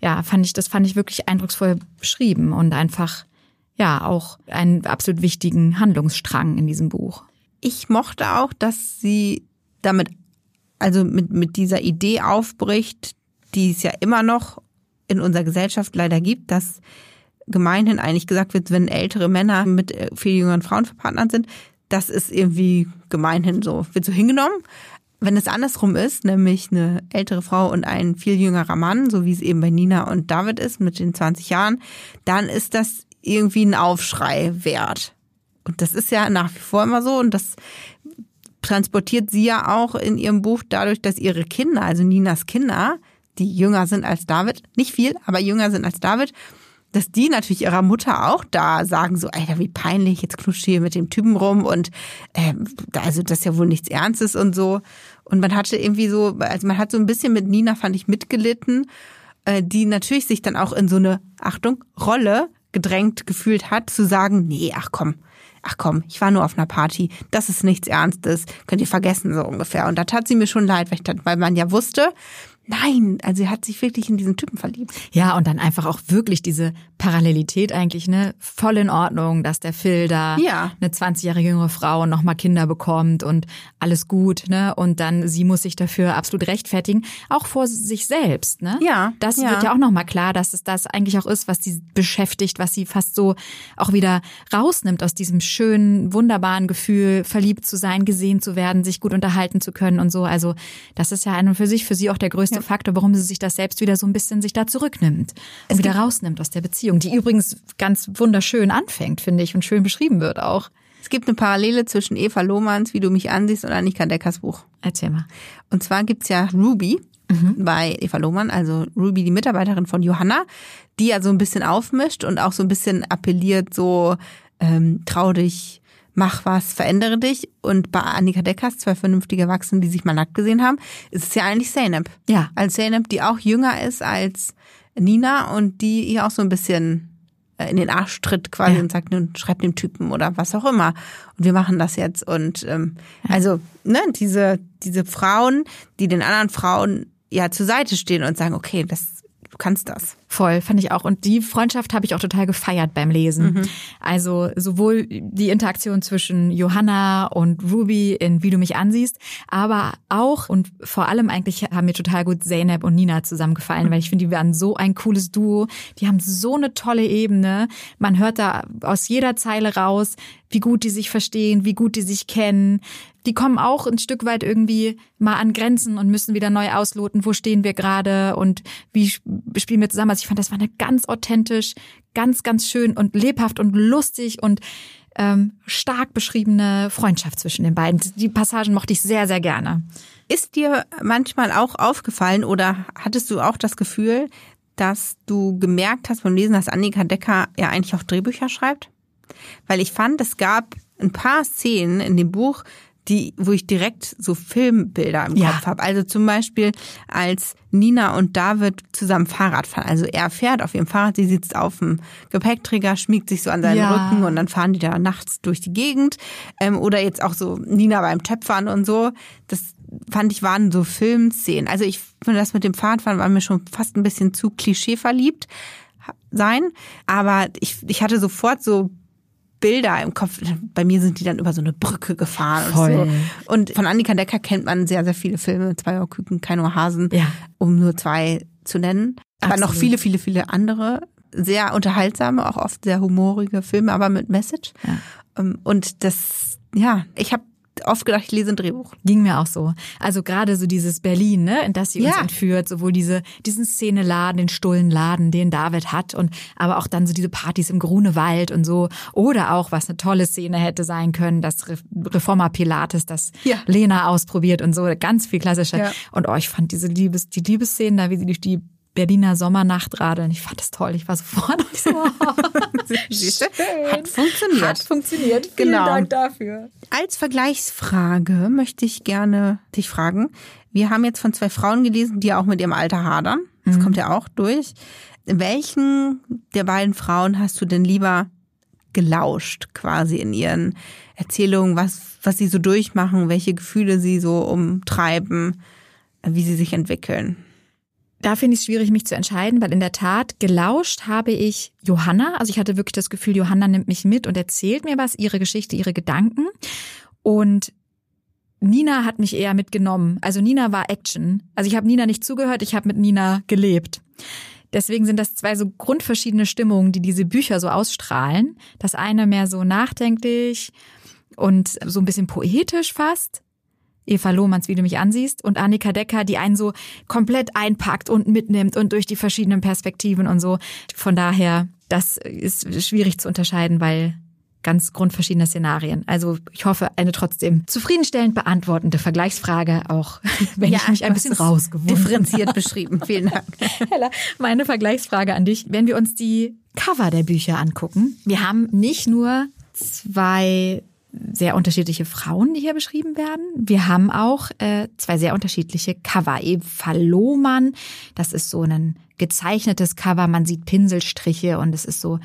C: wirklich eindrucksvoll beschrieben und einfach, auch einen absolut wichtigen Handlungsstrang in diesem Buch.
B: Ich mochte auch, dass sie damit, also mit dieser Idee aufbricht, die es ja immer noch in unserer Gesellschaft leider gibt, dass gemeinhin eigentlich gesagt wird, wenn ältere Männer mit viel jüngeren Frauen verpartnert sind, das ist irgendwie gemeinhin so, wird so hingenommen. Wenn es andersrum ist, nämlich eine ältere Frau und ein viel jüngerer Mann, so wie es eben bei Nina und David ist mit den 20 Jahren, dann ist das irgendwie ein Aufschrei wert. Und das ist ja nach wie vor immer so und das transportiert sie ja auch in ihrem Buch dadurch, dass ihre Kinder, also Ninas Kinder, die jünger sind als David, nicht viel, aber jünger sind als David, dass die natürlich ihrer Mutter auch da sagen so, Alter, wie peinlich, jetzt knutscht hier mit dem Typen rum und also das ist ja wohl nichts Ernstes und so. Und man hatte irgendwie so, also man hat so ein bisschen mit Nina, fand ich, mitgelitten, die natürlich sich dann auch in so eine, Achtung, Rolle gedrängt gefühlt hat, zu sagen, nee, ach komm, ich war nur auf einer Party, das ist nichts Ernstes, könnt ihr vergessen, so ungefähr. Und da tat sie mir schon leid, weil man ja wusste, nein, also sie hat sich wirklich in diesen Typen verliebt.
C: Ja, und dann einfach auch wirklich diese Parallelität eigentlich, ne, voll in Ordnung, dass der Phil da eine 20-jährige jüngere Frau nochmal Kinder bekommt und alles gut, ne, und dann sie muss sich dafür absolut rechtfertigen, auch vor sich selbst, ne.
B: Ja.
C: Das wird ja auch nochmal klar, dass es das eigentlich auch ist, was sie beschäftigt, was sie fast so auch wieder rausnimmt aus diesem schönen, wunderbaren Gefühl, verliebt zu sein, gesehen zu werden, sich gut unterhalten zu können und so. Also das ist ja an und für sie auch der größte Faktor, warum sie sich das selbst wieder so ein bisschen sich da zurücknimmt und wieder rausnimmt aus der Beziehung, die übrigens ganz wunderschön anfängt, finde ich, und schön beschrieben wird auch.
B: Es gibt eine Parallele zwischen Eva Lohmanns, Wie du mich ansiehst, und Annika Deckers Buch.
C: Erzähl mal.
B: Und zwar gibt's ja Ruby bei Eva Lohmann, also Ruby, die Mitarbeiterin von Johanna, die ja so ein bisschen aufmischt und auch so ein bisschen appelliert, so trau dich, mach was, verändere dich. Und bei Annika Deckers, 2 vernünftige Erwachsene, die sich mal nackt gesehen haben, ist es ja eigentlich Zeynep.
C: Ja.
B: Also Zeynep, die auch jünger ist als Nina und die ihr auch so ein bisschen in den Arsch tritt quasi und sagt, nun schreib dem Typen oder was auch immer. Und wir machen das jetzt. Und also ne, diese Frauen, die den anderen Frauen ja zur Seite stehen und sagen, okay, du kannst das.
C: Voll, fand ich auch. Und die Freundschaft habe ich auch total gefeiert beim Lesen. Also sowohl die Interaktion zwischen Johanna und Ruby in Wie du mich ansiehst, aber auch und vor allem eigentlich haben mir total gut Zeynep und Nina zusammengefallen, weil ich finde, die waren so ein cooles Duo. Die haben so eine tolle Ebene. Man hört da aus jeder Zeile raus, wie gut die sich verstehen, wie gut die sich kennen. Die kommen auch ein Stück weit irgendwie mal an Grenzen und müssen wieder neu ausloten, wo stehen wir gerade und wie spielen wir zusammen. Also ich fand, das war eine ganz authentisch, ganz, ganz schön und lebhaft und lustig und stark beschriebene Freundschaft zwischen den beiden. Die Passagen mochte ich sehr, sehr gerne.
B: Ist dir manchmal auch aufgefallen oder hattest du auch das Gefühl, dass du gemerkt hast beim Lesen, dass Annika Decker ja eigentlich auch Drehbücher schreibt? Weil ich fand, es gab ein paar Szenen in dem Buch, wo ich direkt so Filmbilder im Kopf habe. Also zum Beispiel, als Nina und David zusammen Fahrrad fahren. Also er fährt auf ihrem Fahrrad, sie sitzt auf dem Gepäckträger, schmiegt sich so an seinen Rücken und dann fahren die da nachts durch die Gegend. Oder jetzt auch so Nina beim Töpfern und so. Das fand ich, waren so Filmszenen. Also ich finde, das mit dem Fahrradfahren war mir schon fast ein bisschen zu klischeeverliebt sein. Aber ich hatte sofort so Bilder im Kopf. Bei mir sind die dann über so eine Brücke gefahren.
C: Voll.
B: Und so. Und von Annika Decker kennt man sehr, sehr viele Filme. 2 Ohrküken, kein Ohrhasen, um nur 2 zu nennen. Aber Absolut. Noch viele, viele, viele andere. Sehr unterhaltsame, auch oft sehr humorige Filme, aber mit Message. Ja. Und das, ich habe oft gedacht, ich lese ein Drehbuch.
C: Ging mir auch so. Also gerade so dieses Berlin, ne, in das sie uns entführt, sowohl diesen Szeneladen, den Stullenladen, den David hat und aber auch dann so diese Partys im Grunewald und so. Oder auch, was eine tolle Szene hätte sein können, das Reformer Pilates, das Lena ausprobiert und so, ganz viel klassischer. Ja. Und ich fand die Liebesszenen da, wie sie durch die Berliner Sommernacht radeln. Ich fand das toll. Ich war sofort so.
B: Hat funktioniert.
C: Vielen Dank dafür.
B: Als Vergleichsfrage möchte ich gerne dich fragen. Wir haben jetzt von 2 Frauen gelesen, die auch mit ihrem Alter hadern. Das kommt ja auch durch. Welchen der beiden Frauen hast du denn lieber gelauscht, quasi in ihren Erzählungen, was sie so durchmachen, welche Gefühle sie so umtreiben, wie sie sich entwickeln?
C: Da finde ich es schwierig, mich zu entscheiden, weil in der Tat gelauscht habe ich Johanna. Also ich hatte wirklich das Gefühl, Johanna nimmt mich mit und erzählt mir was, ihre Geschichte, ihre Gedanken. Und Nina hat mich eher mitgenommen. Also Nina war Action. Also ich habe Nina nicht zugehört, ich habe mit Nina gelebt. deswegen sind das zwei so grundverschiedene Stimmungen, die diese Bücher so ausstrahlen. Das eine mehr so nachdenklich und so ein bisschen poetisch fast. Eva Lohmanns, Wie du mich ansiehst, und Annika Decker, die einen so komplett einpackt und mitnimmt und durch die verschiedenen Perspektiven und so. Von daher, das ist schwierig zu unterscheiden, weil ganz grundverschiedene Szenarien. Also ich hoffe, eine trotzdem zufriedenstellend beantwortende Vergleichsfrage, auch wenn ich mich ein bisschen rausgewunden
B: differenziert beschrieben. Vielen Dank.
C: Hella, meine Vergleichsfrage an dich. Wenn wir uns die Cover der Bücher angucken, wir haben nicht nur zwei sehr unterschiedliche Frauen, die hier beschrieben werden. Wir haben auch zwei sehr unterschiedliche Cover. Eva Lohmann, das ist so ein gezeichnetes Cover, man sieht Pinselstriche und es ist so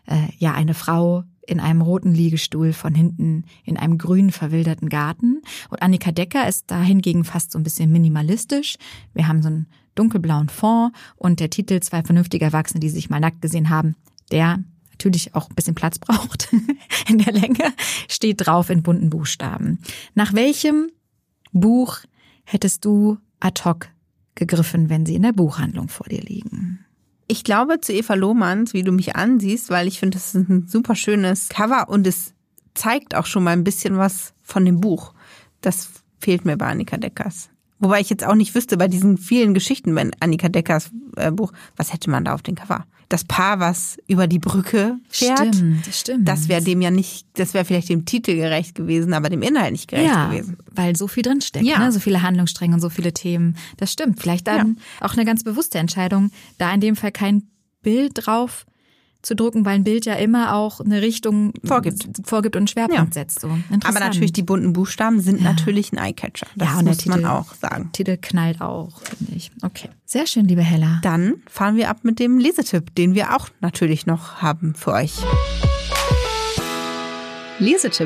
C: eine Frau in einem roten Liegestuhl von hinten in einem grün verwilderten Garten. Und Annika Decker ist da hingegen fast so ein bisschen minimalistisch. Wir haben so einen dunkelblauen Fond und der Titel Zwei vernünftige Erwachsene, die sich mal nackt gesehen haben, der natürlich auch ein bisschen Platz braucht in der Länge, steht drauf in bunten Buchstaben. Nach welchem Buch hättest du ad hoc gegriffen, wenn sie in der Buchhandlung vor dir liegen?
B: Ich glaube zu Eva Lohmanns, Wie du mich ansiehst, weil ich finde, das ist ein super schönes Cover und es zeigt auch schon mal ein bisschen was von dem Buch. Das fehlt mir bei Annika Deckers. Wobei ich jetzt auch nicht wüsste, bei diesen vielen Geschichten bei Annika Deckers Buch, was hätte man da auf dem Cover? Das Paar, was über die Brücke fährt.
C: Stimmt.
B: Das wäre dem ja nicht, das wäre vielleicht dem Titel gerecht gewesen, aber dem Inhalt nicht gerecht gewesen.
C: Weil so viel drinsteckt, ne? So viele Handlungsstränge und so viele Themen. Das stimmt. Vielleicht dann auch eine ganz bewusste Entscheidung, da in dem Fall kein Bild drauf zu drucken, weil ein Bild ja immer auch eine Richtung vorgibt und einen Schwerpunkt setzt. So.
B: Aber natürlich die bunten Buchstaben sind natürlich ein Eyecatcher. Das
C: und
B: muss
C: der
B: man auch sagen.
C: Titel knallt auch, finde ich. Okay. Sehr schön, liebe Hella.
B: Dann fahren wir ab mit dem Lesetipp, den wir auch natürlich noch haben für euch. Lesetipp.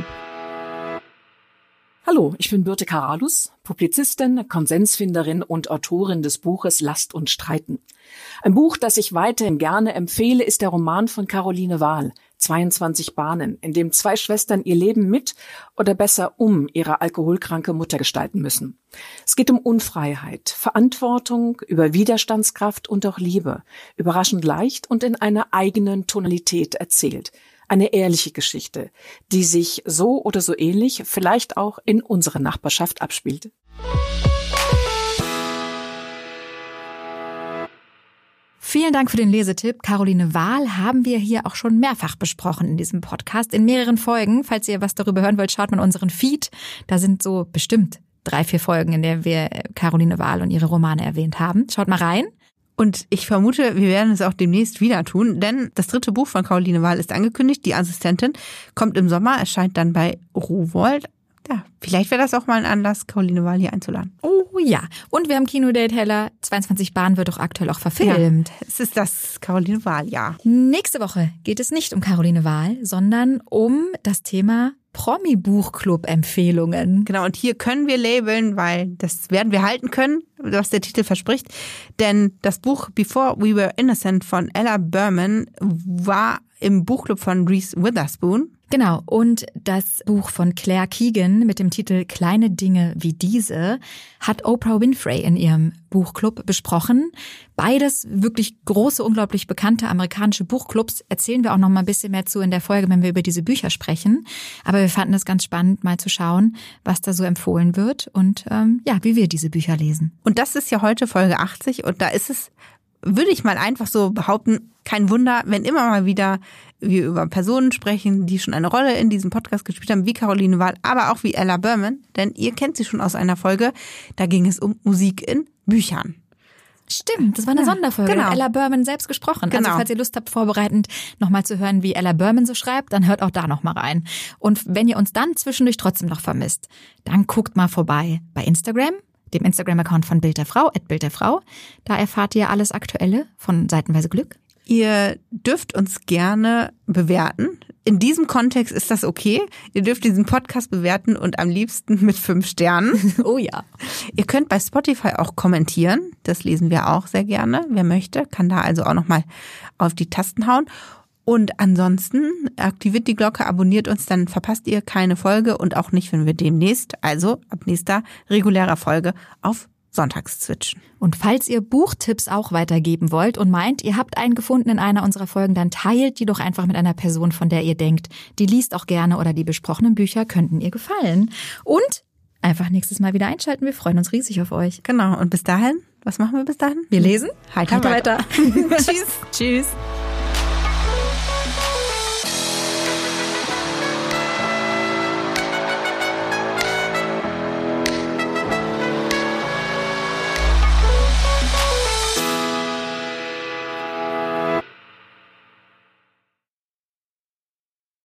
D: Hallo, ich bin Birte Karalus, Publizistin, Konsensfinderin und Autorin des Buches Last und Streiten. Ein Buch, das ich weiterhin gerne empfehle, ist der Roman von Caroline Wahl, 22 Bahnen, in dem zwei Schwestern ihr Leben mit oder besser um ihre alkoholkranke Mutter gestalten müssen. Es geht um Unfreiheit, Verantwortung, über Widerstandskraft und auch Liebe, überraschend leicht und in einer eigenen Tonalität erzählt. Eine ehrliche Geschichte, die sich so oder so ähnlich vielleicht auch in unserer Nachbarschaft abspielt.
C: Vielen Dank für den Lesetipp. Caroline Wahl haben wir hier auch schon mehrfach besprochen in diesem Podcast, in mehreren Folgen. Falls ihr was darüber hören wollt, schaut mal in unseren Feed. Da sind so bestimmt 3-4 Folgen, in der wir Caroline Wahl und ihre Romane erwähnt haben. Schaut mal rein.
B: Und ich vermute, wir werden es auch demnächst wieder tun, denn das 3. Buch von Caroline Wahl ist angekündigt. Die Assistentin kommt im Sommer, erscheint dann bei Rowohlt. Ja, vielleicht wäre das auch mal ein Anlass, Caroline Wahl hier einzuladen.
C: Oh ja, und wir haben Kinodate, Hella. 22 Bahnen wird doch aktuell auch verfilmt.
B: Ja, es ist das Caroline Wahl, ja.
C: Nächste Woche geht es nicht um Caroline Wahl, sondern um das Thema Promi-Buchclub-Empfehlungen.
B: Genau, und hier können wir labeln, weil das werden wir halten können, was der Titel verspricht. Denn das Buch Before We Were Innocent von Ella Berman war im Buchclub von Reese Witherspoon.
C: Genau, und das Buch von Claire Keegan mit dem Titel Kleine Dinge wie diese hat Oprah Winfrey in ihrem Buchclub besprochen. Beides wirklich große, unglaublich bekannte amerikanische Buchclubs. Erzählen wir auch noch mal ein bisschen mehr zu in der Folge, wenn wir über diese Bücher sprechen. Aber wir fanden es ganz spannend, mal zu schauen, was da so empfohlen wird und wie wir diese Bücher lesen.
B: Und das ist ja heute Folge 80 und da ist es, würde ich mal einfach so behaupten, kein Wunder, wenn immer mal wieder wir über Personen sprechen, die schon eine Rolle in diesem Podcast gespielt haben, wie Caroline Wahl, aber auch wie Ella Berman, denn ihr kennt sie schon aus einer Folge, da ging es um Musik in Büchern.
C: Stimmt, das war eine Sonderfolge.
B: Genau.
C: Hat Ella Berman selbst gesprochen.
B: Genau.
C: Also falls ihr Lust habt, vorbereitend nochmal zu hören, wie Ella Berman so schreibt, dann hört auch da nochmal rein. Und wenn ihr uns dann zwischendurch trotzdem noch vermisst, dann guckt mal vorbei bei Instagram, dem Instagram-Account von Bild der Frau, @Bild-der-Frau. Da erfahrt ihr alles Aktuelle von Seitenweise Glück.
B: Ihr dürft uns gerne bewerten. In diesem Kontext ist das okay. Ihr dürft diesen Podcast bewerten und am liebsten mit 5 Sternen.
C: Oh ja.
B: Ihr könnt bei Spotify auch kommentieren. Das lesen wir auch sehr gerne. Wer möchte, kann da also auch nochmal auf die Tasten hauen. Und ansonsten aktiviert die Glocke, abonniert uns, dann verpasst ihr keine Folge und auch nicht, wenn wir demnächst, also ab nächster regulärer Folge, auf Sonntagszwitschen.
C: Und falls ihr Buchtipps auch weitergeben wollt und meint, ihr habt einen gefunden in einer unserer Folgen, dann teilt die doch einfach mit einer Person, von der ihr denkt, die liest auch gerne oder die besprochenen Bücher könnten ihr gefallen. Und einfach nächstes Mal wieder einschalten. Wir freuen uns riesig auf euch.
B: Genau. Und bis dahin, was machen wir bis dahin?
C: Wir lesen.
B: Heiter weiter.
C: Tschüss.
B: Tschüss.